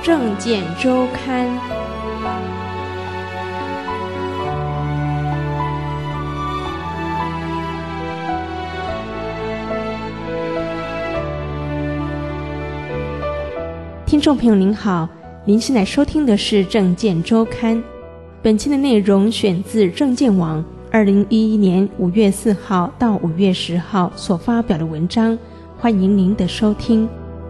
政见周刊。听众朋友您好，您现在收听的是政见周刊。本期的内容选自政见网2011年5月4号到5月10号所发表的文章，欢迎您的收听。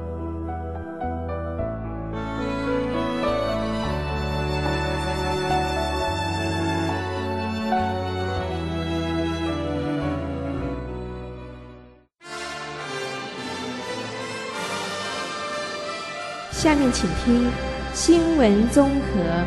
下面请听新闻综合。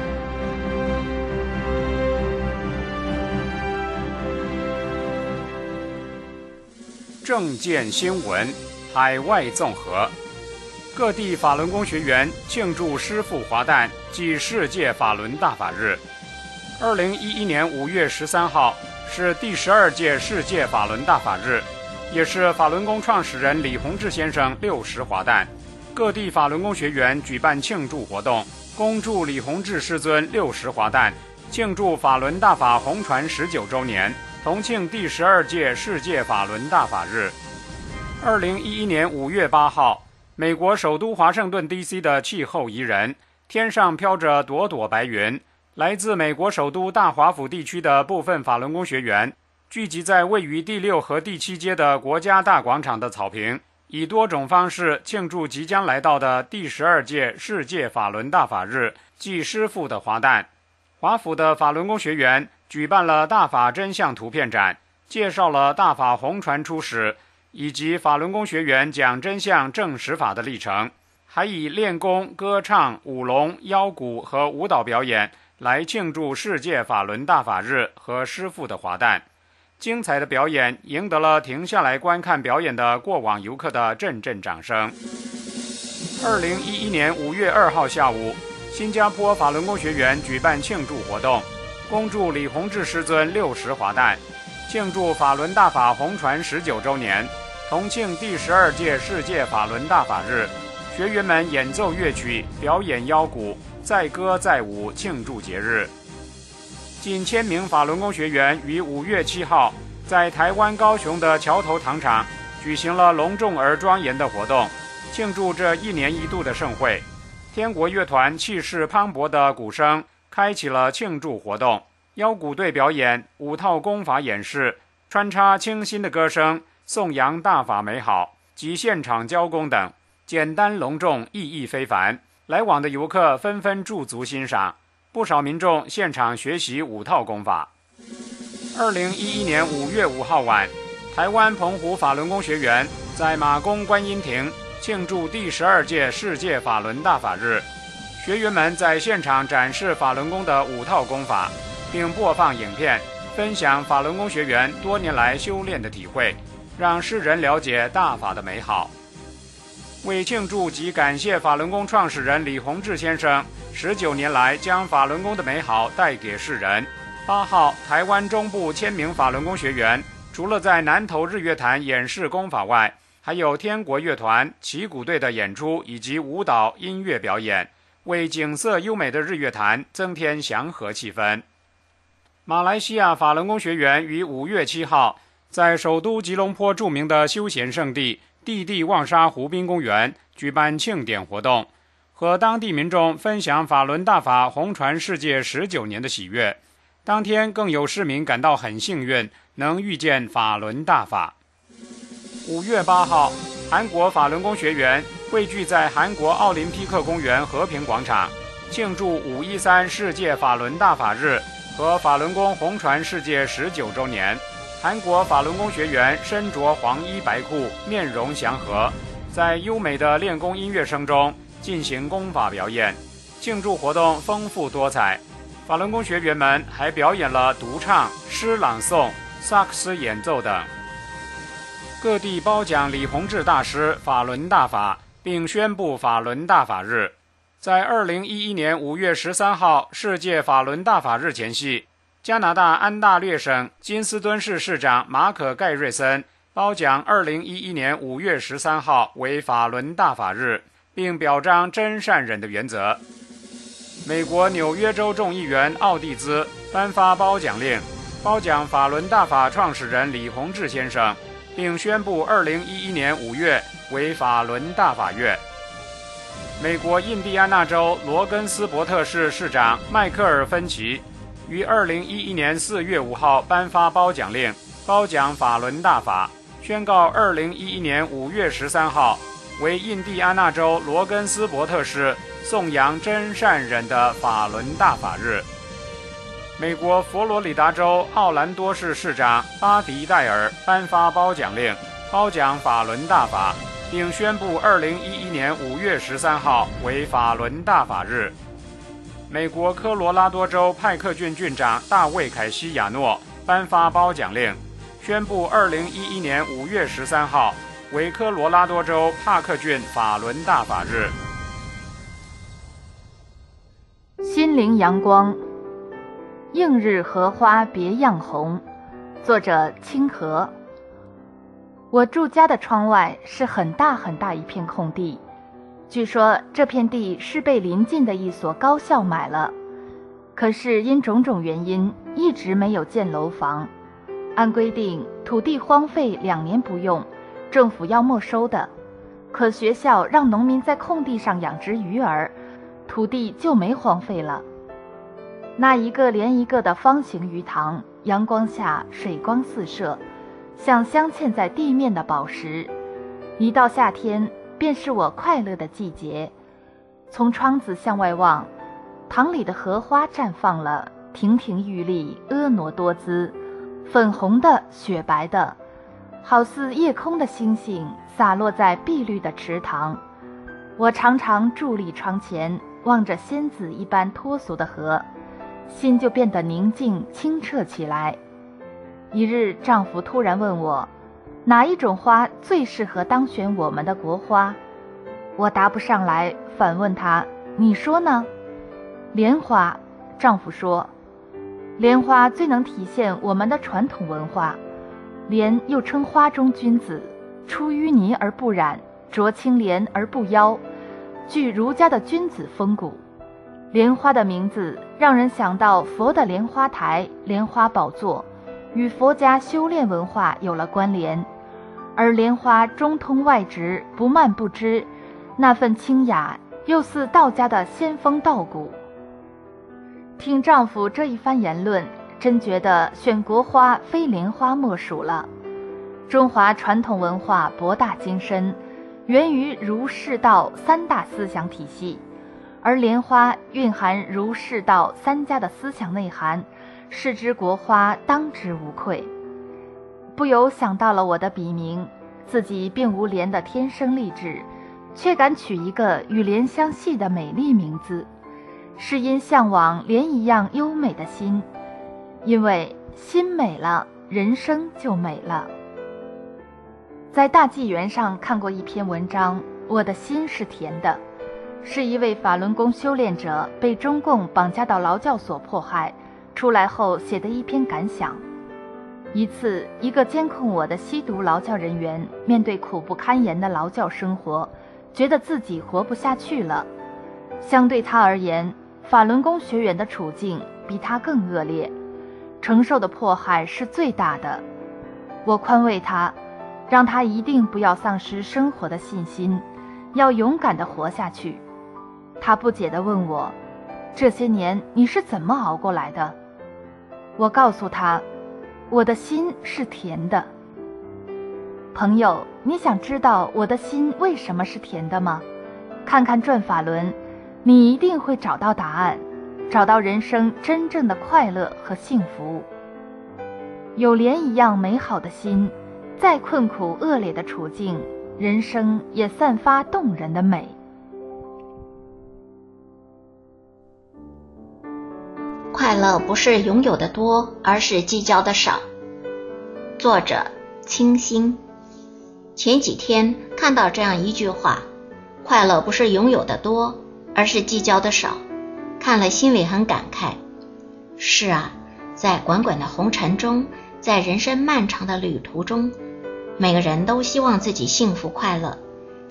政见新闻海外综合。各地法轮功学员庆祝师父华诞暨世界法轮大法日。2011年5月13号是第12届世界法轮大法日，也是法轮功创始人李洪志先生60华诞。各地法轮功学员举办庆祝活动，恭祝李洪志师尊60华诞，庆祝法轮大法弘传19周年，同庆第12届世界法轮大法日。2011年5月8号，美国首都华盛顿 DC 的气候宜人，天上飘着朵朵白云。来自美国首都大华府地区的部分法轮功学员聚集在位于第6和第7街的国家大广场的草坪，以多种方式庆祝即将来到的第12届世界法轮大法日暨师父的华诞。华府的法轮功学员举办了大法真相图片展，介绍了大法弘传初始以及法轮功学员讲真相证实法的历程，还以练功、歌唱、舞龙、腰鼓和舞蹈表演来庆祝世界法轮大法日和师父的华诞。精彩的表演赢得了停下来观看表演的过往游客的阵阵掌声。2011年5月2号下午，新加坡法轮功学员举办庆祝活动，恭祝李洪志师尊60华诞，庆祝法轮大法弘传19周年，同庆第12届世界法轮大法日。学员们演奏乐曲，表演腰鼓，载歌载舞庆祝节日。近1000名法轮功学员于5月7号在台湾高雄的桥头糖厂举行了隆重而庄严的活动，庆祝这1年1度的盛会。天国乐团气势磅礴的鼓声开启了庆祝活动，腰鼓队表演5套功法演示，穿插清新的歌声颂扬大法美好及现场交功等，简单隆重，意义非凡。来往的游客纷纷驻足欣赏，不少民众现场学习5套功法。2011年5月5号晚，台湾澎湖法轮功学员在马公观音亭庆祝第12届世界法轮大法日。学员们在现场展示法轮功的5套功法，并播放影片，分享法轮功学员多年来修炼的体会，让世人了解大法的美好。为庆祝及感谢法轮功创始人李洪志先生19年来将法轮功的美好带给世人。8号，台湾中部1000名法轮功学员除了在南投日月潭演示功法外，还有天国乐团、旗鼓队的演出以及舞蹈音乐表演，为景色优美的日月潭增添祥和气氛。马来西亚法轮功学员于5月7号在首都吉隆坡著名的休闲胜地地地旺沙湖滨公园举办庆典活动，和当地民众分享法轮大法弘传世界19年的喜悦。当天更有市民感到很幸运，能遇见法轮大法。5月8号，韩国法轮功学员汇聚在韩国奥林匹克公园和平广场，庆祝513世界法轮大法日和法轮功弘传世界19周年。韩国法轮功学员身着黄衣白裤，面容祥和，在优美的练功音乐声中进行功法表演。庆祝活动丰富多彩，法轮功学员们还表演了独唱、诗朗诵、萨克斯演奏等。各地褒奖李洪志大师法轮大法，并宣布法轮大法日。在2011年5月13号世界法轮大法日前夕，加拿大安大略省金斯敦市市长马可·盖瑞森褒奖2011年5月13号为法轮大法日， 并表彰真善忍的原则。美国纽约州众议员奥蒂兹颁发褒奖令，褒奖法轮大法创始人李洪志先生，并宣布2011年5月为法轮大法月。美国印第安纳州罗根斯伯特市市长迈克尔·芬奇于2011年4月5号颁发褒奖令，褒奖法轮大法，宣告2011年5月13号为印第安纳州罗根斯伯特市颂扬真善忍的法轮大法日。美国佛罗里达州奥兰多市市长巴迪戴尔颁发褒奖令，褒奖法轮大法，并宣布2011年5月13号为法轮大法日。美国科罗拉多州派克郡郡长大卫·凯西亚诺颁发褒奖令，宣布2011年5月13号为科罗拉多州帕克郡法轮大法日。 心灵阳光，映日荷花别样红，作者清河。我住家的窗外是很大很大一片空地，据说这片地是被邻近的一所高校买了，可是因种种原因一直没有建楼房。按规定土地荒废2年不用，政府要没收的，可学校让农民在空地上养殖鱼儿，土地就没荒废了。那一个连一个的方形鱼塘，阳光下水光四射，像镶嵌在地面的宝石。一到夏天便是我快乐的季节。从窗子向外望，塘里的荷花绽放了，亭亭玉立，婀娜多姿，粉红的，雪白的，好似夜空的星星洒落在碧绿的池塘。我常常伫立窗前，望着仙子一般脱俗的河，心就变得宁静清澈起来。一日，丈夫突然问我，哪一种花最适合当选我们的国花？我答不上来，反问他，你说呢？莲花，丈夫说。莲花最能体现我们的传统文化。莲又称花中君子，出淤泥而不染，濯清涟而不妖，具儒家的君子风骨。莲花的名字让人想到佛的莲花台、莲花宝座，与佛家修炼文化有了关联。而莲花中通外直，不蔓不枝，那份清雅又似道家的仙风道骨。听丈夫这一番言论，真觉得选国花非莲花莫属了。中华传统文化博大精深，源于儒释道3大思想体系，而莲花蕴含儒释道3家的思想内涵，视之国花当之无愧。不由想到了我的笔名，自己并无莲的天生丽质，却敢取一个与莲相系的美丽名字，是因向往莲一样优美的心，因为心美了，人生就美了。在大纪元上看过一篇文章，我的心是甜的，是一位法轮功修炼者被中共绑架到劳教所迫害，出来后写的一篇感想。一次，一个监控我的吸毒劳教人员面对苦不堪言的劳教生活，觉得自己活不下去了。相对他而言，法轮功学员的处境比他更恶劣，承受的迫害是最大的。我宽慰他，让他一定不要丧失生活的信心，要勇敢地活下去。他不解地问我，这些年你是怎么熬过来的？我告诉他，我的心是甜的。朋友，你想知道我的心为什么是甜的吗？看看转法轮，你一定会找到答案，找到人生真正的快乐和幸福。有莲一样美好的心，再困苦恶劣的处境，人生也散发动人的美。 快乐不是拥有的多，而是计较的少。作者清新。前几天看到这样一句话，快乐不是拥有的多，而是计较的少，看了心里很感慨。是啊，在滚滚的红尘中，在人生漫长的旅途中，每个人都希望自己幸福快乐，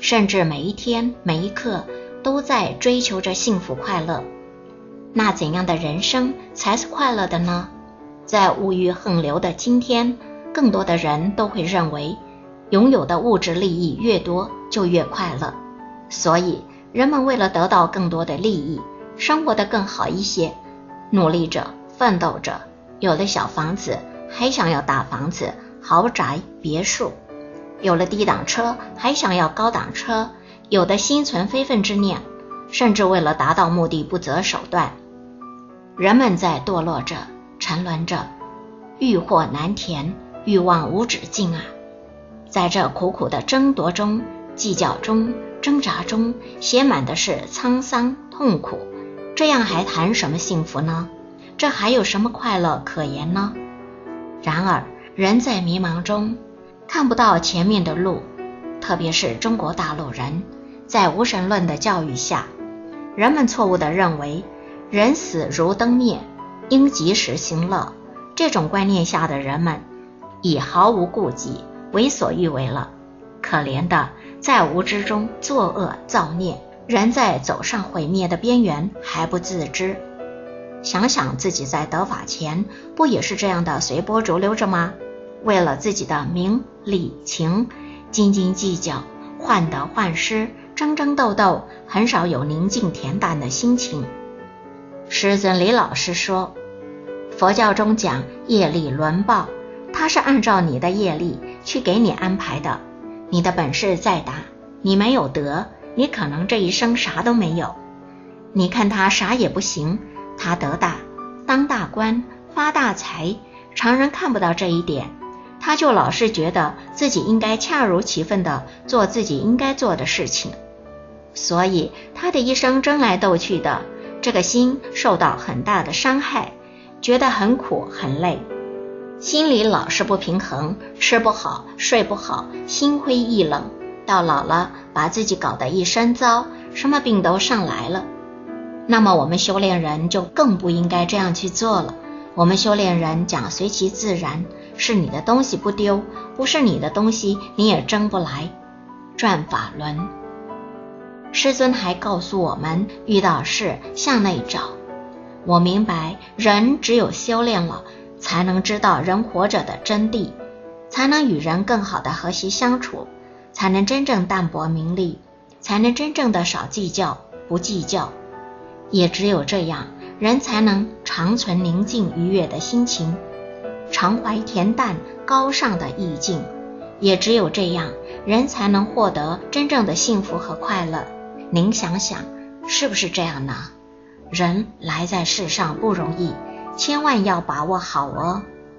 甚至每一天每一刻都在追求着幸福快乐。那怎样的人生才是快乐的呢？在物欲横流的今天，更多的人都会认为拥有的物质利益越多就越快乐，所以人们为了得到更多的利益，生活得更好一些，努力着奋斗着，有了小房子还想要大房子、豪宅、别墅，有了低档车还想要高档车，有的心存非分之念，甚至为了达到目的不择手段。人们在堕落着，沉沦着，欲壑难填，欲望无止境啊！在这苦苦的争夺中、计较中、挣扎中，写满的是沧桑痛苦，这样还谈什么幸福呢？这还有什么快乐可言呢？然而人在迷茫中看不到前面的路，特别是中国大陆人，在无神论的教育下，人们错误地认为人死如灯灭，应及时行乐。这种观念下的人们已毫无顾忌，为所欲为了。可怜的在无知中作恶造孽，人在走上毁灭的边缘还不自知。想想自己在得法前不也是这样的随波逐流着吗？为了自己的名利情斤斤计较，患得患失，争争斗斗，很少有宁静恬淡的心情。师尊李老师说，佛教中讲业力轮报，它是按照你的业力去给你安排的。你的本事再大，你没有德，你可能这一生啥都没有。你看他啥也不行，他得大，当大官，发大财，常人看不到这一点，他就老是觉得自己应该恰如其分地做自己应该做的事情，所以他的一生争来斗去的，这个心受到很大的伤害，觉得很苦很累，心里老是不平衡，吃不好睡不好，心灰意冷，到老了把自己搞得一身糟，什么病都上来了。那么我们修炼人就更不应该这样去做了。我们修炼人讲随其自然，是你的东西不丢，不是你的东西你也争不来。转法轮。师尊还告诉我们，遇到事向内找。我明白，人只有修炼了，才能知道人活着的真谛，才能与人更好的和谐相处，才能真正淡泊名利，才能真正的少计较不计较。也只有这样，人才能长存宁静愉悦的心情，常怀恬淡高尚的意境。也只有这样，人才能获得真正的幸福和快乐。您想想，是不是这样呢？人来在世上不容易，千万要把握好哦。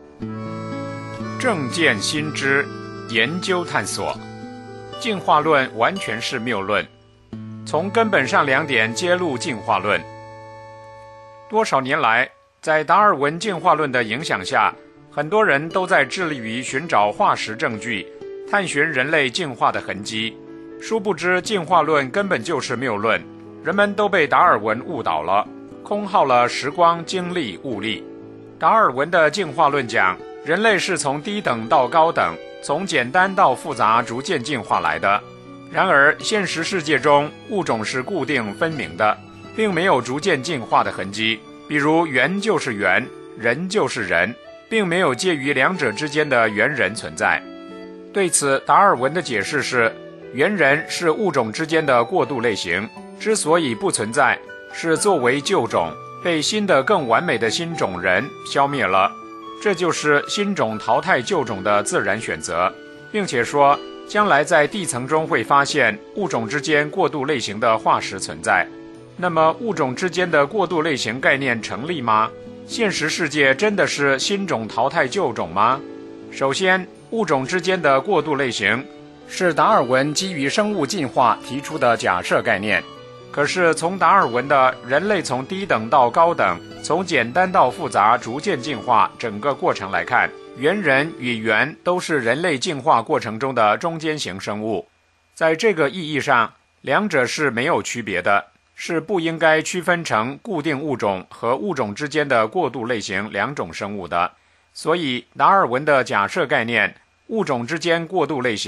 正见心知，研究探索。进化论完全是谬论，从根本上2点揭露进化论。多少年来，在达尔文进化论的影响下，很多人都在致力于寻找化石证据，探寻人类进化的痕迹。殊不知进化论根本就是谬论，人们都被达尔文误导了，空耗了时光精力物力。达尔文的进化论讲，人类是从低等到高等，从简单到复杂逐渐进化来的。然而现实世界中，物种是固定分明的，并没有逐渐进化的痕迹。比如猿就是猿，人就是人，并没有介于两者之间的猿人存在。对此，达尔文的解释是，猿人是物种之间的过渡类型，之所以不存在，是作为旧种被新的更完美的新种人消灭了，这就是新种淘汰旧种的自然选择，并且说将来在地层中会发现物种之间过渡类型的化石存在。那么物种之间的过渡类型概念成立吗？现实世界真的是新种淘汰旧种吗？首先，物种之间的过渡类型是达尔文基于生物进化提出的假设概念。可是从达尔文的人类从低等到高等，从简单到复杂逐渐进化整个过程来看，猿人与猿都是人类进化过程中的中间型生物。在这个意义上，两者是没有区别的，是不应该区分成固定物种和物种之间的过渡类型2种生物的。所以达尔文的假设概念，物种之间过渡类型，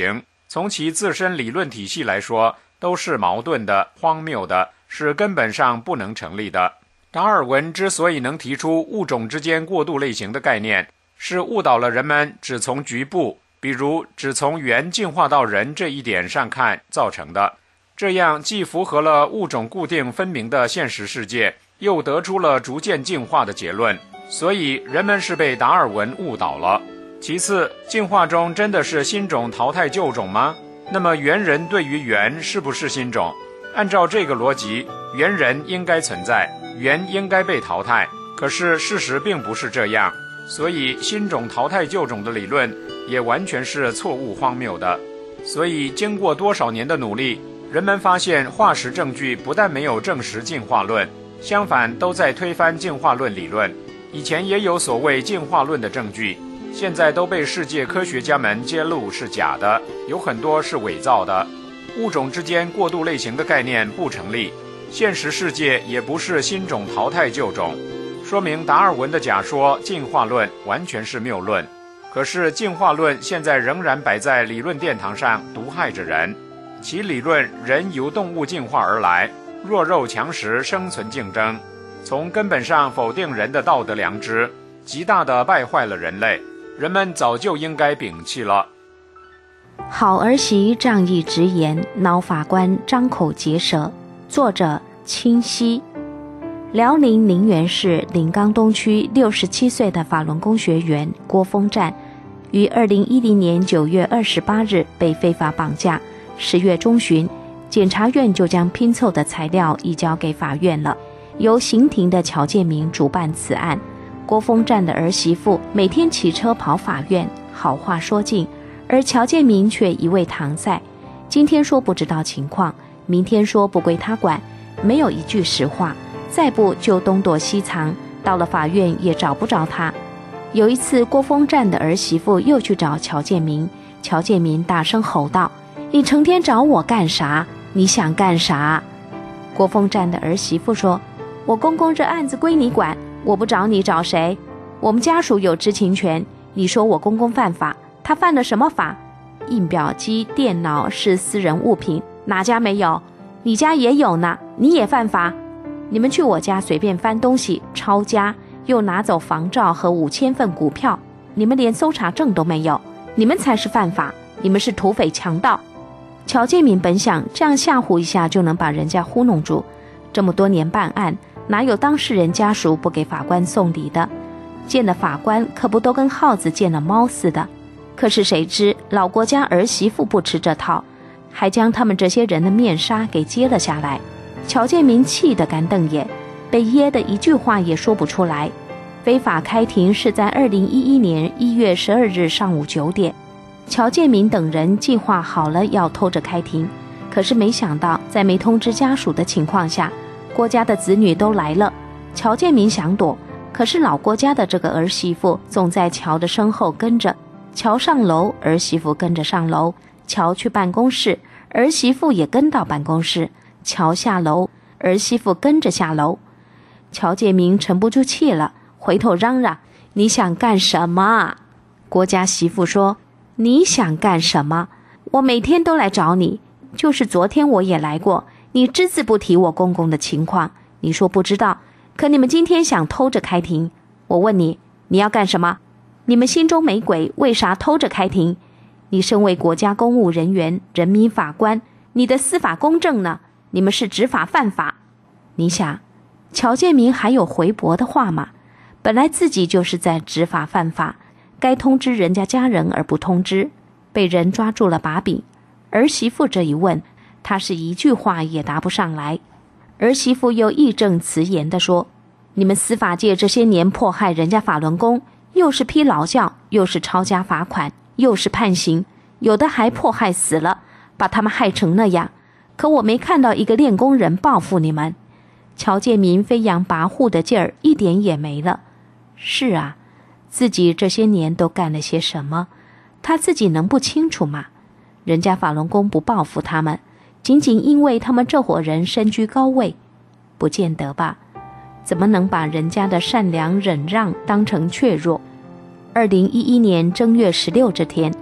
从其自身理论体系来说，都是矛盾的、荒谬的，是根本上不能成立的。达尔文之所以能提出物种之间过渡类型的概念，是误导了人们只从局部，比如只从猿进化到人这一点上看造成的。这样既符合了物种固定分明的现实世界，又得出了逐渐进化的结论，所以人们是被达尔文误导了。其次，进化中真的是新种淘汰旧种吗？那么猿人对于猿是不是新种？按照这个逻辑，猿人应该存在，猿应该被淘汰，可是事实并不是这样，所以新种淘汰旧种的理论也完全是错误荒谬的。所以经过多少年的努力，人们发现化石证据不但没有证实进化论，相反都在推翻进化论理论。以前也有所谓进化论的证据，现在都被世界科学家们揭露是假的，有很多是伪造的。物种之间过渡类型的概念不成立，现实世界也不是新种淘汰旧种，说明达尔文的假说进化论完全是谬论。可是进化论现在仍然摆在理论殿堂上毒害着人，其理论人由动物进化而来，弱肉强食，生存竞争，从根本上否定人的道德良知，极大地败坏了人类，人们早就应该摒弃了。 好儿媳仗义直言，恼法官张口结舌。作者清溪。辽宁宁远市临冈东区67岁的法轮功学员郭峰占，于2010年9月28日被非法绑架。10月中旬，检察院就将拼凑的材料移交给法院了。由刑庭的乔建明主办此案。郭峰占的儿媳妇每天骑车跑法院，好话说尽，而乔建明却一味搪塞，今天说不知道情况，明天说不归他管，没有一句实话，再不就东躲西藏，到了法院也找不着他。有一次，郭峰占的儿媳妇又去找乔建明，乔建明大声吼道：“你成天找我干啥？你想干啥？”郭峰占的儿媳妇说：“我公公这案子归你管，我不找你找谁？我们家属有知情权，你说我公公犯法，他犯了什么法？印表机、电脑是私人物品，哪家没有？你家也有呢，你也犯法？你们去我家随便翻东西，抄家，又拿走房照和5000份股票，你们连搜查证都没有，你们才是犯法，你们是土匪强盗。”乔建明本想这样吓唬一下就能把人家糊弄住，这么多年办案，哪有当事人家属不给法官送礼的？见了法官可不都跟耗子见了猫似的。可是谁知老郭家儿媳妇不吃这套，还将他们这些人的面纱给揭了下来。乔建明气得干瞪眼，被噎得一句话也说不出来。非法开庭是在2011年1月12日上午9点，乔建明等人计划好了要偷着开庭，可是没想到在没通知家属的情况下，郭家的子女都来了。乔建明想躲，可是老郭家的这个儿媳妇总在乔的身后跟着，乔上楼，儿媳妇跟着上楼，乔去办公室，儿媳妇也跟到办公室，乔下楼，儿媳妇跟着下楼。乔建明沉不住气了，回头嚷嚷：“你想干什么？”郭家媳妇说：“你想干什么？我每天都来找你，就是昨天我也来过，你只字不提我公公的情况，你说不知道，可你们今天想偷着开庭，我问你，你要干什么？你们心中没鬼，为啥偷着开庭？你身为国家公务人员、人民法官，你的司法公正呢？你们是执法犯法。”你想，乔建明还有回驳的话吗？本来自己就是在执法犯法，该通知人家家人而不通知，被人抓住了把柄。儿媳妇这一问，他是一句话也答不上来。儿媳妇又义正辞严地说：“你们司法界这些年迫害人家法轮功，又是批劳教，又是抄家罚款，又是判刑，有的还迫害死了，把他们害成那样。可我没看到一个练功人报复你们。”乔建明飞扬跋扈的劲儿一点也没了。是啊，自己这些年都干了些什么，他自己能不清楚吗？人家法轮功不报复他们，仅仅因为他们这伙人身居高位？不见得吧，怎么能把人家的善良忍让当成怯弱？2011年正月16这天，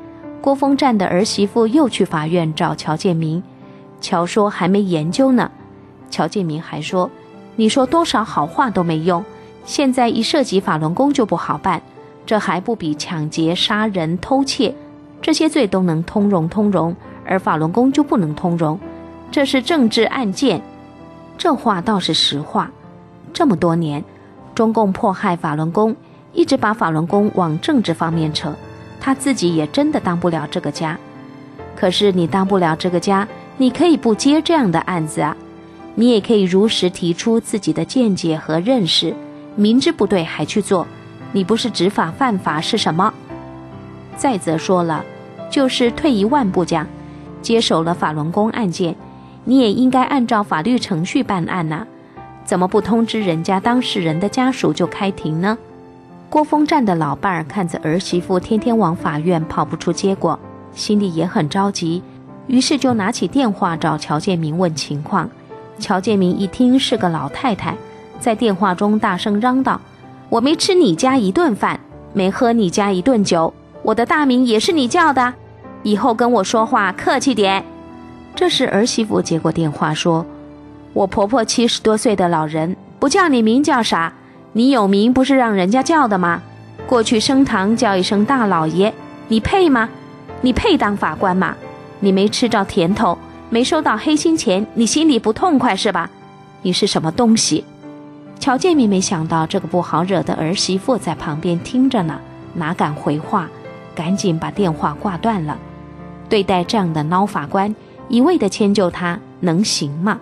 郭峰站的儿媳妇又去法院找乔建明，乔说还没研究呢。乔建明还说，你说多少好话都没用，现在一涉及法轮功就不好办，这还不比抢劫、杀人、偷窃这些罪都能通融，而法轮功就不能通融，这是政治案件。这话倒是实话，这么多年中共迫害法轮功，一直把法轮功往政治方面扯，他自己也真的当不了这个家。可是你当不了这个家，你可以不接这样的案子啊，你也可以如实提出自己的见解和认识，明知不对还去做，你不是执法犯法是什么？再则说了，就是退一万步讲，接手了法轮功案件，你也应该按照法律程序办案啊，怎么不通知人家当事人的家属就开庭呢？郭峰站的老伴儿看着儿媳妇天天往法院跑不出结果，心里也很着急，于是就拿起电话找乔建明问情况。乔建明一听是个老太太，在电话中大声嚷道，我没吃你家一顿饭，没喝你家一顿酒，我的大名也是你叫的，以后跟我说话客气点。这时儿媳妇接过电话说，我婆婆70多岁的老人，不叫你名叫啥？你有名不是让人家叫的吗？过去升堂叫一声大老爷，你配吗？你配当法官吗？你没吃着甜头，没收到黑心钱，你心里不痛快是吧？你是什么东西？乔建明没想到这个不好惹的儿媳妇在旁边听着呢，哪敢回话，赶紧把电话挂断了。对待这样的孬法官，一味地迁就他，能行吗？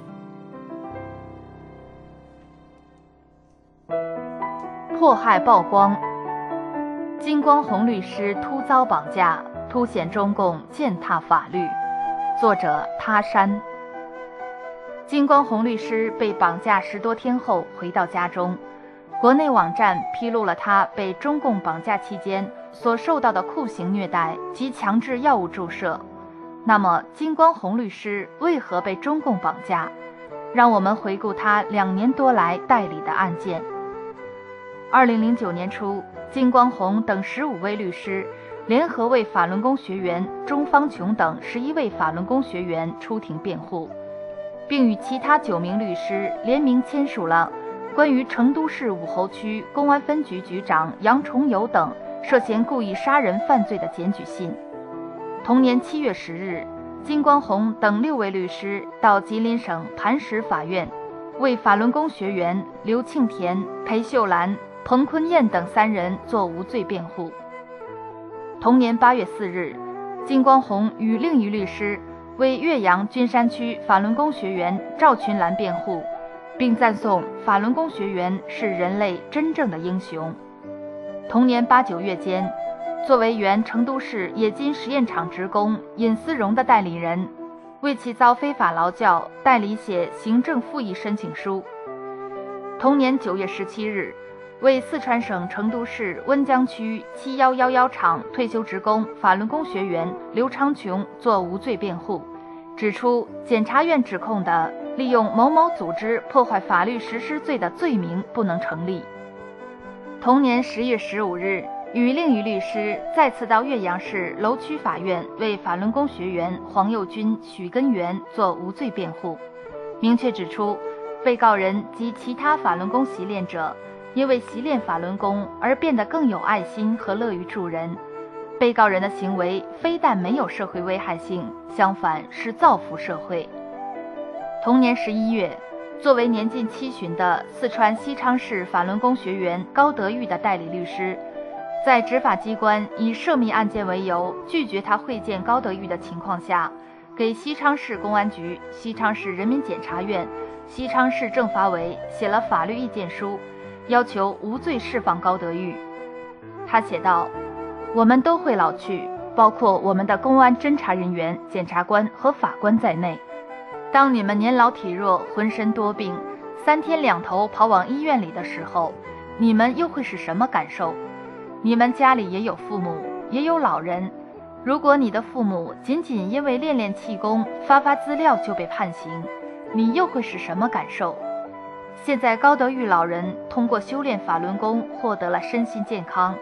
迫害曝光，金光红律师突遭绑架，凸显中共践踏法律。作者他山。金光红律师被绑架10多天后回到家中，国内网站披露了他被中共绑架期间所受到的酷刑虐待及强制药物注射。那么金光红律师为何被中共绑架？让我们回顾他2年多来代理的案件。2009年初，金光红等15位律师联合为法轮功学员钟方琼等11位法轮功学员出庭辩护，并与其他9名律师联名签署了关于成都市武侯区公安分局局长杨崇友等涉嫌故意杀人犯罪的检举信。同年7月10日，金光红等6位律师到吉林省磐石法院为法轮功学员刘庆田、裴秀兰、彭坤燕等3人作无罪辩护。同年8月4日，金光红与另一律师为岳阳君山区法轮功学员赵群兰辩护，并赞颂法轮功学员是人类真正的英雄。同年8、9月间，作为原成都市冶金实验厂职工尹思荣的代理人，为其遭非法劳教代理写行政复议申请书。同年9月17日，为四川省成都市温江区7111厂退休职工法轮功学员刘昌琼作无罪辩护，指出检察院指控的利用某某组织破坏法律实施罪的罪名不能成立。同年10月15日，与另一律师再次到岳阳市楼区法院为法轮功学员黄佑军、许根源作无罪辩护，明确指出被告人及其他法轮功习练者因为习练法轮功而变得更有爱心和乐于助人。被告人的行为非但没有社会危害性，相反是造福社会。同年11月，作为年近70的四川西昌市法轮功学员高德玉的代理律师，在执法机关以涉密案件为由拒绝他会见高德玉的情况下，给西昌市公安局、西昌市人民检察院、西昌市政法委写了法律意见书，要求无罪释放高德玉。他写道：我们都会老去，包括我们的公安侦查人员、检察官和法官在内。当你们年老体弱、浑身多病，3天2头跑往医院里的时候，你们又会是什么感受？你们家里也有父母，也有老人，如果你的父母仅仅因为练气功、发资料就被判刑，你又会是什么感受？现在高德玉老人通过修炼法轮功获得了身心健康，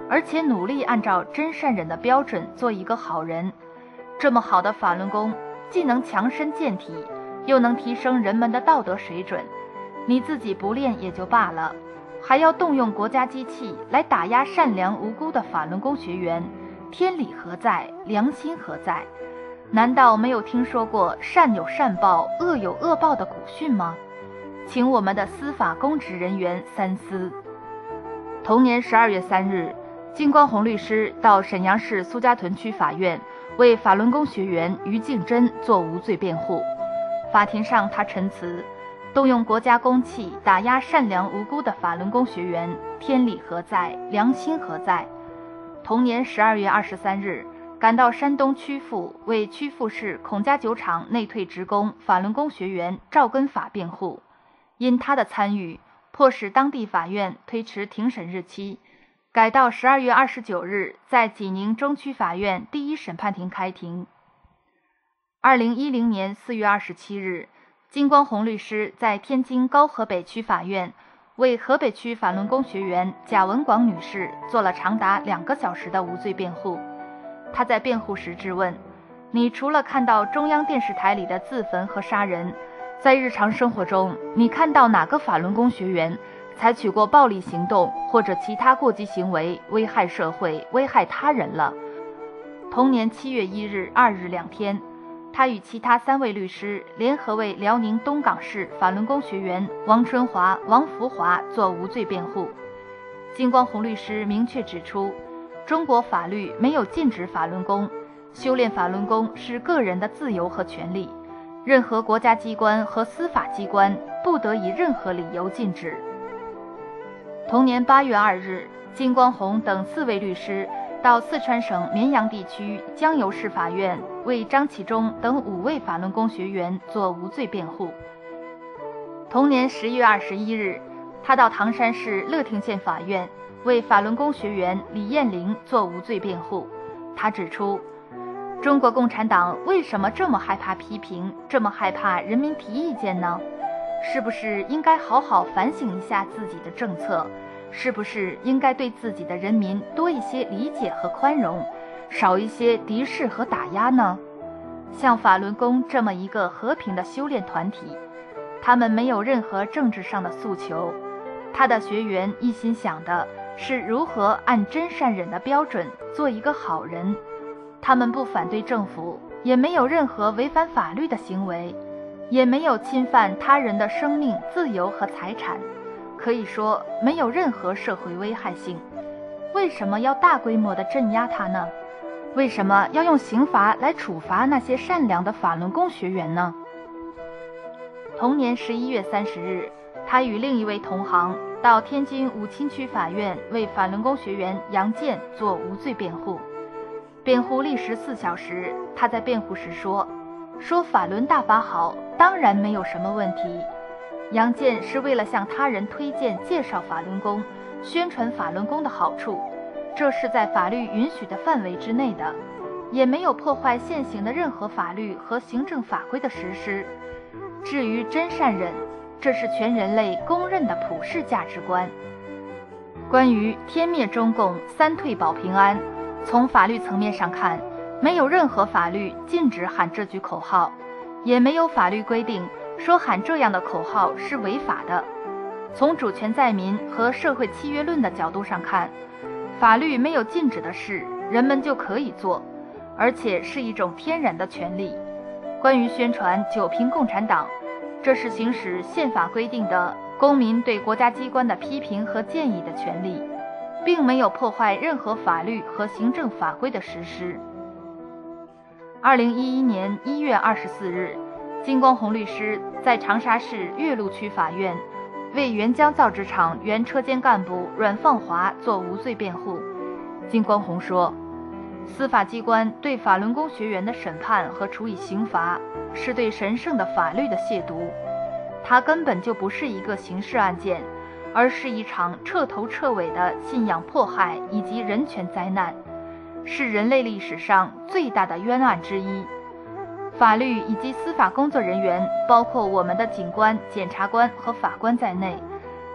而且努力按照真善忍的标准做一个好人。这么好的法轮功，既能强身健体，又能提升人们的道德水准。你自己不练也就罢了，还要动用国家机器来打压善良无辜的法轮功学员，天理何在？良心何在？难道没有听说过善有善报，恶有恶报的古训吗？请我们的司法公职人员三思。同年12月3日，金光红律师到沈阳市苏家屯区法院为法轮功学员于静珍做无罪辩护。法庭上，他陈词，动用国家公器打压善良无辜的法轮功学员，天理何在？良心何在？同年12月23日，赶到山东曲阜为曲阜市孔家酒厂内退职工法轮功学员赵根法辩护。因他的参与，迫使当地法院推迟庭审日期，改到12月29日在济宁中区法院第一审判庭开庭。2010年4月27日，金光红律师在天津高河北区法院为河北区法轮功学员贾文广女士做了长达2个小时的无罪辩护。他在辩护时质问：你除了看到中央电视台里的自焚和杀人，在日常生活中，你看到哪个法轮功学员采取过暴力行动或者其他过激行为，危害社会、危害他人了？同年7月1日、2日2天，他与其他3位律师联合为辽宁东港市法轮功学员王春华、王福华做无罪辩护。金光红律师明确指出，中国法律没有禁止法轮功，修炼法轮功是个人的自由和权利，任何国家机关和司法机关不得以任何理由禁止。同年8月2日，金光红等4位律师到四川省绵阳地区江油市法院为张启忠等5位法轮功学员做无罪辩护。同年10月21日，他到唐山市乐亭县法院为法轮功学员李艳玲做无罪辩护。他指出，中国共产党为什么这么害怕批评，这么害怕人民提意见呢？是不是应该好好反省一下自己的政策？是不是应该对自己的人民多一些理解和宽容，少一些敌视和打压呢？像法轮功这么一个和平的修炼团体，他们没有任何政治上的诉求，他的学员一心想的是如何按真善忍的标准做一个好人。他们不反对政府，也没有任何违反法律的行为，也没有侵犯他人的生命、自由和财产，可以说没有任何社会危害性。为什么要大规模地镇压他呢？为什么要用刑罚来处罚那些善良的法轮功学员呢？同年11月30日，他与另一位同行到天津武清区法院为法轮功学员杨健做无罪辩护。辩护历时4小时，他在辩护时说法轮大法好，当然没有什么问题。杨健是为了向他人推荐介绍法轮功，宣传法轮功的好处，这是在法律允许的范围之内的，也没有破坏现行的任何法律和行政法规的实施。至于真善忍，这是全人类公认的普世价值观。关于天灭中共，三退保平安，从法律层面上看，没有任何法律禁止喊这句口号，也没有法律规定说喊这样的口号是违法的。从主权在民和社会契约论的角度上看，法律没有禁止的事，人们就可以做，而且是一种天然的权利。关于宣传九评共产党，这是行使宪法规定的公民对国家机关的批评和建议的权利，并没有破坏任何法律和行政法规的实施。2011年1月24日，金光红律师在长沙市岳麓区法院为沅江造纸厂原车间干部阮放华做无罪辩护。金光红说，司法机关对法轮功学员的审判和处以刑罚，是对神圣的法律的亵渎，它根本就不是一个刑事案件，而是一场彻头彻尾的信仰迫害以及人权灾难，是人类历史上最大的冤案之一。法律以及司法工作人员，包括我们的警官、检察官和法官在内，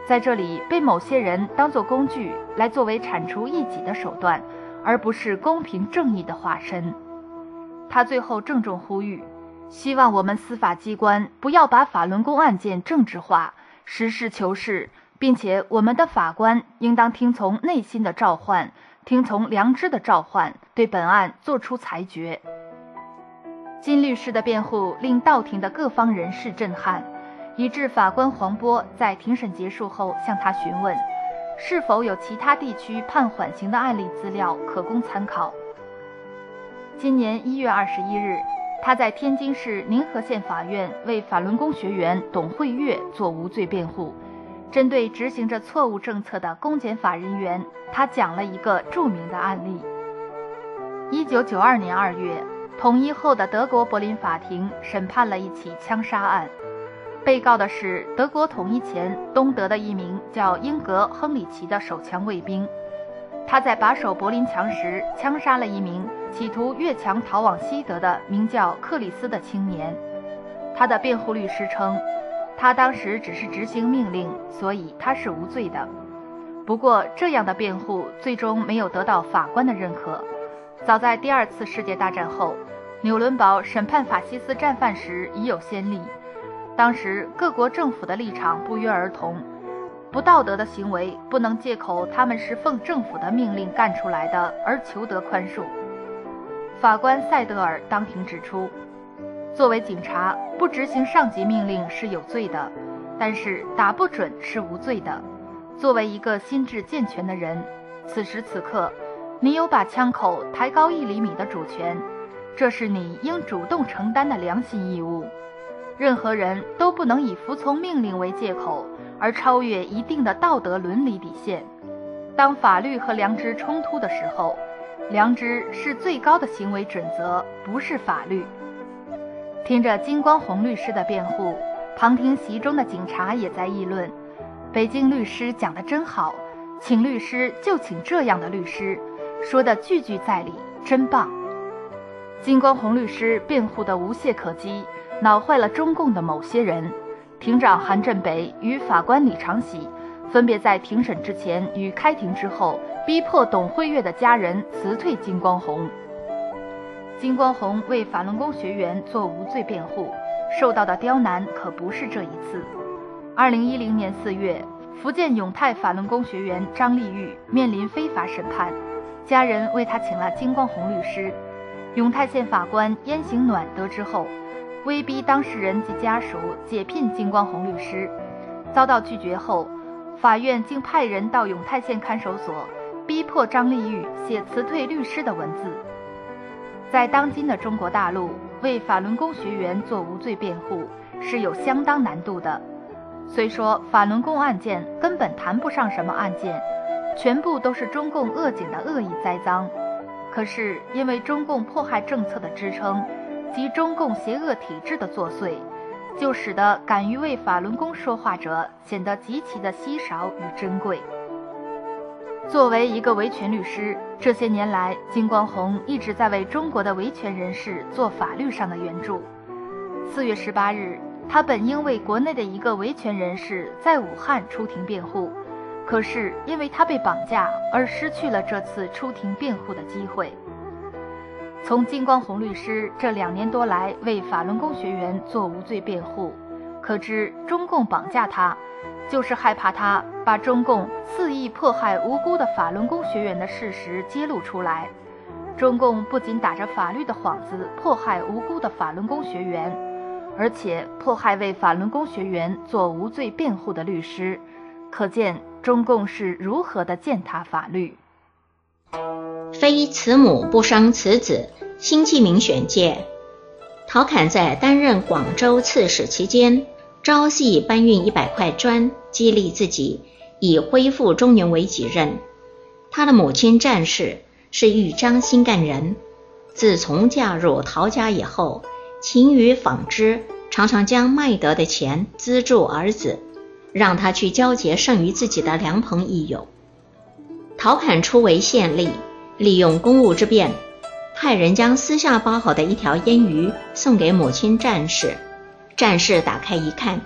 在这里被某些人当作工具来作为铲除异己的手段，而不是公平正义的化身。他最后郑重呼吁，希望我们司法机关不要把法轮功案件政治化，实事求是，并且我们的法官应当听从内心的召唤，听从良知的召唤，对本案作出裁决。金律师的辩护令到庭的各方人士震撼，以致法官黄波在庭审结束后向他询问，是否有其他地区判缓刑的案例资料可供参考。今年1月21日，他在天津市宁河县法院为法轮功学员董慧月做无罪辩护。针对执行着错误政策的公检法人员，他讲了一个著名的案例。1992年2月，统一后的德国柏林法庭审判了一起枪杀案，被告的是德国统一前东德的一名叫英格·亨里奇的手枪卫兵。他在把守柏林墙时枪杀了一名企图越墙逃往西德的名叫克里斯的青年。他的辩护律师称，他当时只是执行命令，所以他是无罪的。不过这样的辩护最终没有得到法官的认可。早在第2次世界大战后，纽伦堡审判法西斯战犯时已有先例。当时各国政府的立场不约而同，不道德的行为不能借口他们是奉政府的命令干出来的而求得宽恕。法官塞德尔当庭指出，作为警察，不执行上级命令是有罪的，但是打不准是无罪的。作为一个心智健全的人，此时此刻，你有把枪口抬高1厘米的主权，这是你应主动承担的良心义务。任何人都不能以服从命令为借口而超越一定的道德伦理底线。当法律和良知冲突的时候，良知是最高的行为准则，不是法律。听着金光红律师的辩护，旁听席中的警察也在议论，北京律师讲得真好，请律师就请这样的律师，说的句句在理，真棒。金光红律师辩护的无懈可击，恼坏了中共的某些人。庭长韩振北与法官李长喜分别在庭审之前与开庭之后逼迫董慧月的家人辞退金光红。金光红为法轮功学员做无罪辩护，受到的刁难可不是这一次。2010年4月，福建永泰法轮功学员张丽玉面临非法审判，家人为他请了金光红律师。永泰县法官燕行暖得知后，威逼当事人及家属解聘金光红律师，遭到拒绝后，法院竟派人到永泰县看守所，逼迫张丽玉写辞退律师的文字。在当今的中国大陆，为法轮功学员做无罪辩护是有相当难度的。虽说法轮功案件根本谈不上什么案件，全部都是中共恶警的恶意栽赃，可是因为中共迫害政策的支撑及中共邪恶体制的作祟，就使得敢于为法轮功说话者显得极其的稀少与珍贵。作为一个维权律师，这些年来金光红一直在为中国的维权人士做法律上的援助。4月18日，他本应为国内的一个维权人士在武汉出庭辩护，可是因为他被绑架而失去了这次出庭辩护的机会。从金光红律师这2年多来为法轮功学员做无罪辩护，可知中共绑架他，就是害怕他把中共肆意迫害无辜的法轮功学员的事实揭露出来。中共不仅打着法律的幌子迫害无辜的法轮功学员，而且迫害为法轮功学员做无罪辩护的律师，可见中共是如何的践踏法律。 非慈母不伤慈子，辛弃民选介。陶侃在担任广州刺史期间，朝夕搬运100块砖，激励自己以恢复中原为己任。他的母亲战氏是豫章新干人，自从嫁入陶家以后，勤于纺织，常常将卖得的钱资助儿子，让他去交结剩余自己的良朋益友。陶侃初为县吏，利用公务之便，派人将私下包好的一条腌鱼送给母亲战氏。战氏打开一看，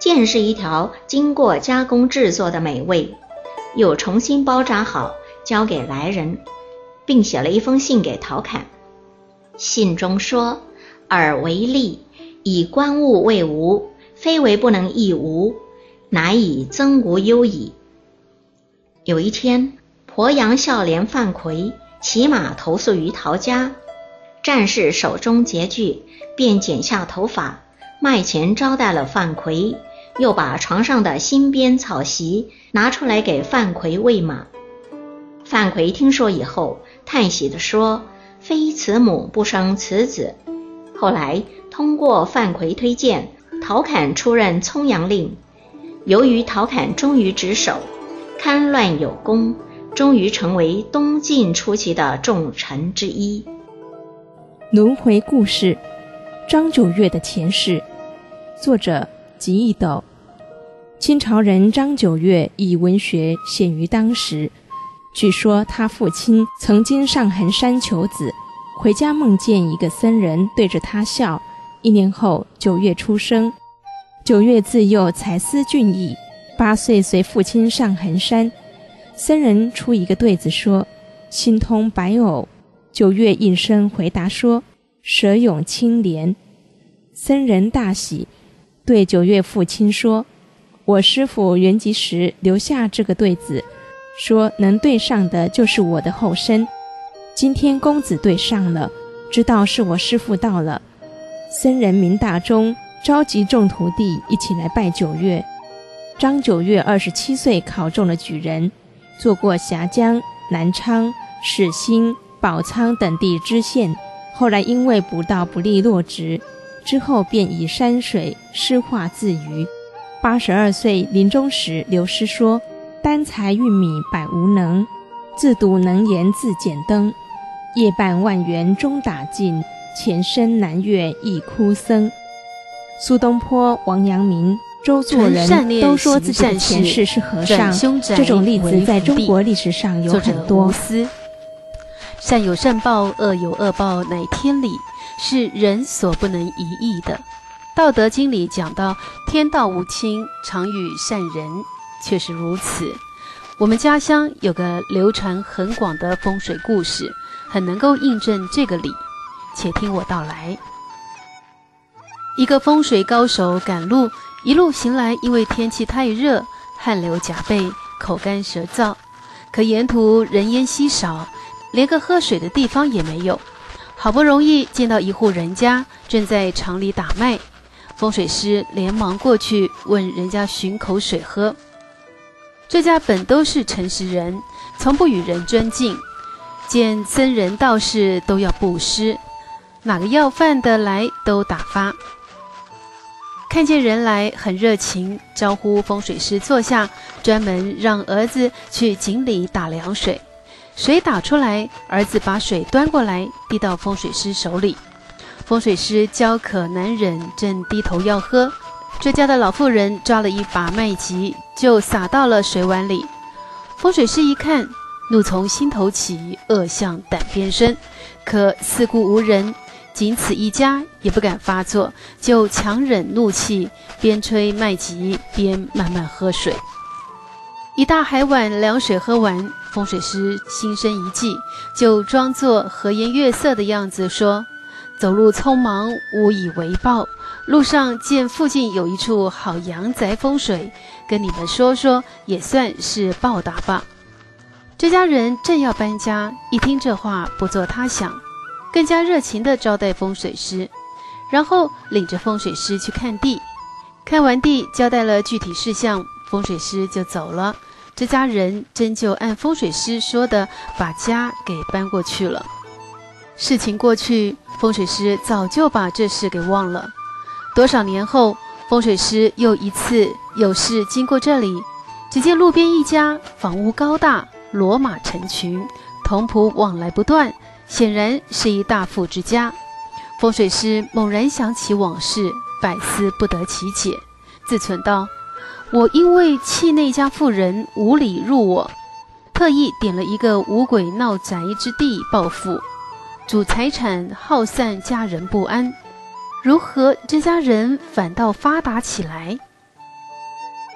见是一条经过加工制作的美味，又重新包扎好，交给来人，并写了一封信给陶侃。信中说：尔为利，以观物为无，非为不能益无，乃以增无忧矣。有一天，鄱阳孝廉范逵骑马投宿于陶家，战士手中拮据，便剪下头发，卖钱招待了范逵，又把床上的新编草席拿出来给范逵喂马。范逵听说以后，叹息地说：非慈母不生慈子。后来通过范逵推荐，陶侃出任葱阳令。由于陶侃忠于职守，戡乱有功，终于成为东晋初期的重臣之一。 轮回故事，张九岳的前世，作者吉义斗。清朝人张九岳以文学显于当时。据说他父亲曾经上衡山求子，回家梦见一个僧人对着他笑。1年后，九岳出生。九岳自幼才思俊逸，8岁随父亲上衡山。僧人出一个对子说：心通白偶。九岳应声回答说：舍勇清廉。僧人大喜，对九岳父亲说：我师父圆寂时留下这个对子，说能对上的就是我的后生。今天公子对上了，知道是我师父到了。僧人明大钟，召集众徒弟一起来拜九岳。张九岳27岁考中了举人，做过峡江、南昌、始兴、宝仓等地知县，后来因为捕盗不力落职，之后便以山水诗画自娱。82岁临终时留诗说：单才运米百无能，自独能言自简登。夜半万元终打尽，前生难越一枯僧。苏东坡、王阳明、周作人都说自己的前世是和尚，这种例子在中国历史上有很多。 善有善报，恶有恶报，乃天理，是人所不能移易的。道德经里讲到天道无亲，常与善人，确实如此。我们家乡有个流传很广的风水故事，很能够印证这个理，且听我道来。一个风水高手赶路，一路行来，因为天气太热，汗流浃背，口干舌燥，可沿途人烟稀少，连个喝水的地方也没有。好不容易见到一户人家正在场里打麦，风水师连忙过去问人家寻口水喝。这家本都是诚实人，从不与人争竞，见僧人道士都要布施，哪个要饭的来都打发。看见人来很热情，招呼风水师坐下，专门让儿子去井里打凉水。水打出来，儿子把水端过来递到风水师手里。风水师焦渴难忍，正低头要喝，这家的老妇人抓了一把麦秸就撒到了水碗里。风水师一看，怒从心头起，恶向胆边生，可四顾无人，仅此一家也不敢发作，就强忍怒气，边吹麦秸边慢慢喝水。一大海碗凉水喝完，风水师心生一计，就装作和颜悦色的样子说：走路匆忙，无以为报，路上见附近有一处好阳宅风水，跟你们说说，也算是报答吧。这家人正要搬家，一听这话不做他想，更加热情地招待风水师，然后领着风水师去看地。看完地，交代了具体事项，风水师就走了。这家人真就按风水师说的把家给搬过去了。事情过去，风水师早就把这事给忘了。多少年后，风水师又一次有事经过这里，只见路边一家，房屋高大，骡马成群，童仆往来不断，显然是一大富之家。风水师猛然想起往事，百思不得其解，自忖道：我因为气那家妇人无礼入我，特意点了一个五鬼闹宅之地报复，主财产耗散，家人不安，如何这家人反倒发达起来？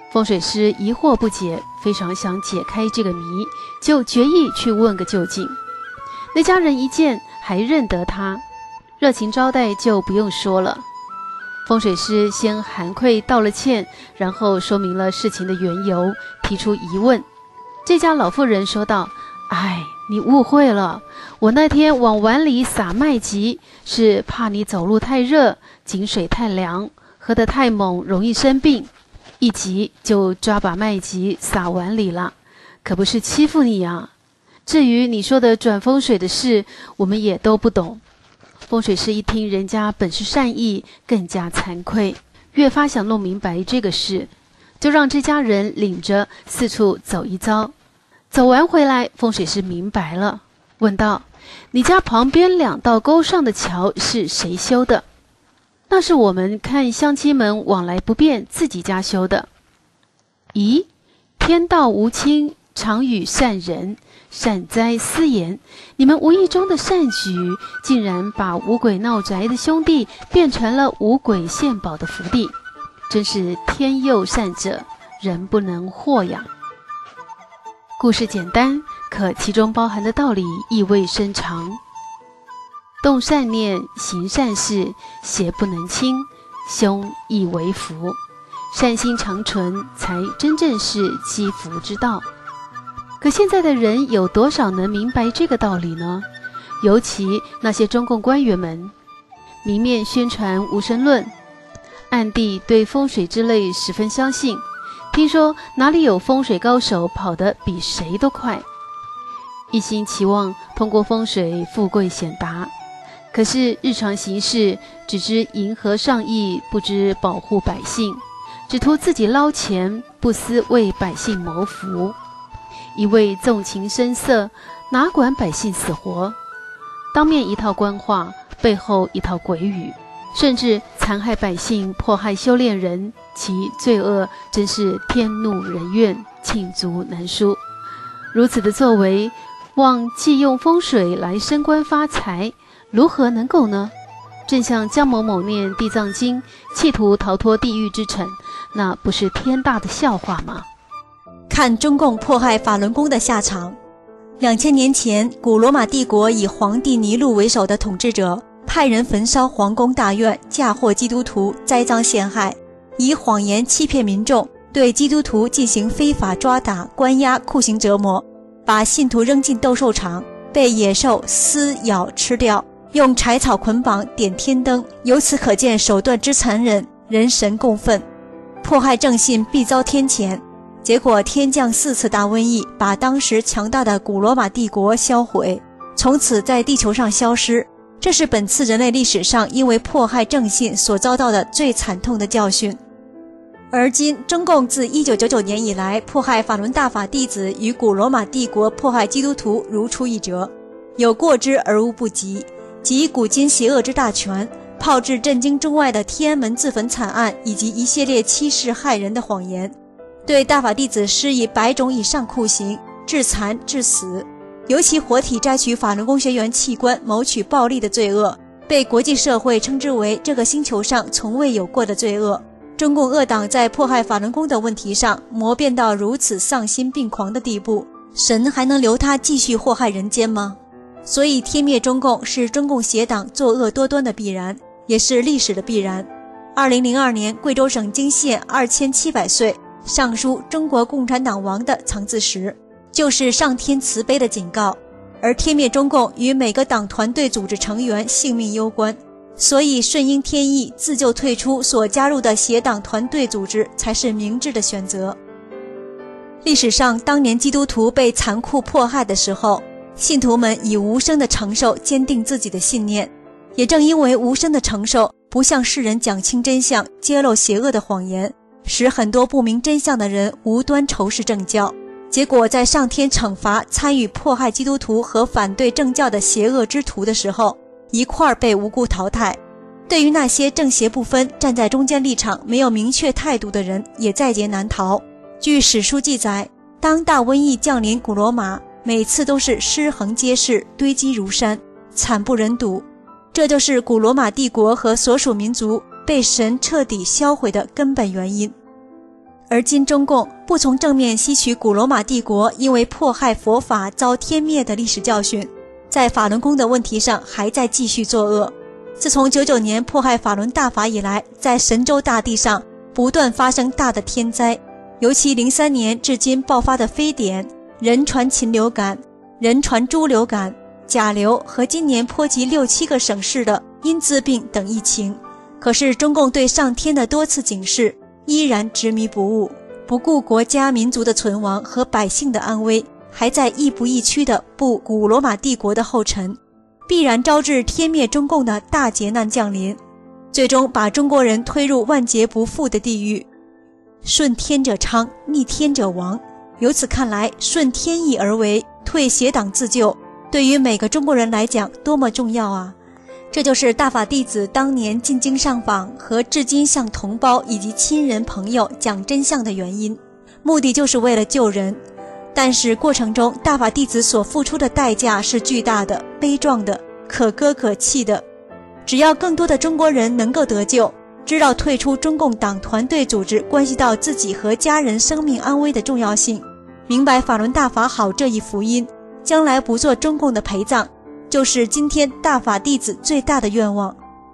风水师疑惑不解，非常想解开这个谜，就决意去问个究竟。那家人一见还认得他，热情招待就不用说了。风水师先含愧道了歉，然后说明了事情的缘由，提出疑问。这家老妇人说道：哎，你误会了，我那天往碗里撒麦吉，是怕你走路太热，井水太凉，喝得太猛容易生病，一急就抓把麦吉撒碗里了，可不是欺负你啊。至于你说的转风水的事，我们也都不懂。风水师一听人家本是善意，更加惭愧，越发想弄明白这个事，就让这家人领着四处走一遭。走完回来，风水师明白了，问道：你家旁边2道沟上的桥是谁修的？那是我们看乡亲们往来不便，自己家修的。咦，天道无亲，常与善人，善哉思言，你们无意中的善举，竟然把五鬼闹宅的兄弟变成了五鬼献宝的福地，真是天佑善者，人不能祸呀。故事简单，可其中包含的道理意味深长。动善念，行善事，邪不能侵，凶亦为福，善心长存，才真正是积福之道。可现在的人有多少能明白这个道理呢？尤其那些中共官员们，明面宣传无神论，暗地对风水之类十分相信，听说哪里有风水高手跑得比谁都快，一心期望通过风水富贵显达。可是日常行事只知迎合上意，不知保护百姓，只图自己捞钱，不思为百姓谋福，一味纵情声色，哪管百姓死活，当面一套官话，背后一套鬼语，甚至残害百姓，迫害修炼人，其罪恶真是天怒人怨，罄竹难书。如此的作为，望既用风水来升官发财，如何能够呢？正像江某某念地藏经，企图逃脱地狱之惩，那不是天大的笑话吗？ 看中共迫害法轮功的下场。2000年前，古罗马帝国以皇帝尼禄为首的统治者派人焚烧皇宫大院，嫁祸基督徒，栽赃陷害，以谎言欺骗民众，对基督徒进行非法抓打、关押、酷刑折磨，把信徒扔进斗兽场，被野兽撕咬吃掉，用柴草捆绑点天灯，由此可见手段之残忍，人神共愤。迫害正信必遭天谴，结果天降4次大瘟疫，把当时强大的古罗马帝国销毁，从此在地球上消失。这是本次人类历史上因为迫害正信所遭到的最惨痛的教训。而今中共自1999年以来，迫害法轮大法弟子与古罗马帝国迫害基督徒如出一辙，有过之而无不及，即古今邪恶之大全，炮制震惊中外的天安门自焚惨案，以及一系列欺世害人的谎言，对大法弟子施以100种以上酷刑，致残致死，尤其活体摘取法轮功学员器官谋取暴利的罪恶，被国际社会称之为这个星球上从未有过的罪恶。中共恶党在迫害法轮功的问题上魔变到如此丧心病狂的地步，神还能留他继续祸害人间吗？所以天灭中共是中共邪党作恶多端的必然，也是历史的必然。2002年，贵州省惊现2700岁上书中国共产党亡的藏字石，就是上天慈悲的警告。而天灭中共与每个党团队组织成员性命攸关，所以顺应天意，自救退出所加入的邪党团队组织才是明智的选择。历史上，当年基督徒被残酷迫害的时候，信徒们以无声的承受坚定自己的信念，也正因为无声的承受，不向世人讲清真相，揭露邪恶的谎言，使很多不明真相的人无端仇视正教，结果在上天惩罚参与迫害基督徒和反对正教的邪恶之徒的时候，一块被无辜淘汰。对于那些正邪不分、站在中间立场没有明确态度的人，也在劫难逃。据史书记载，当大瘟疫降临古罗马，每次都是尸横皆是，堆积如山，惨不忍睹。这就是古罗马帝国和所属民族被神彻底销毁的根本原因。 而今中共不从正面吸取古罗马帝国因为迫害佛法遭天灭的历史教训，在法轮功的问题上还在继续作恶。自从99年迫害法轮大法以来，在神州大地上不断发生大的天灾，尤其03年至今爆发的非典、人传禽流感、人传猪流感、甲流和今年波及6、7个省市的因兹病等疫情。可是中共对上天的多次警示依然执迷不悟，不顾国家民族的存亡和百姓的安危，还在亦步亦趋地步古罗马帝国的后尘，必然招致天灭中共的大劫难降临，最终把中国人推入万劫不复的地狱。顺天者昌，逆天者亡。由此看来，顺天意而为，退邪党自救，对于每个中国人来讲多么重要啊！这就是大法弟子当年进京上访和至今向同胞以及亲人朋友讲真相的原因，目的就是为了救人。但是过程中大法弟子所付出的代价是巨大的、悲壮的、可歌可泣的。只要更多的中国人能够得救，知道退出中共党团队组织关系到自己和家人生命安危的重要性，明白法轮大法好这一福音，将来不做中共的陪葬，就是今天大法弟子最大的愿望。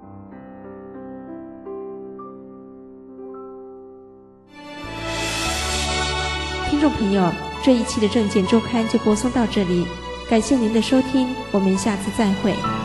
听众朋友，这一期的证件周刊就播送到这里，感谢您的收听，我们下次再会。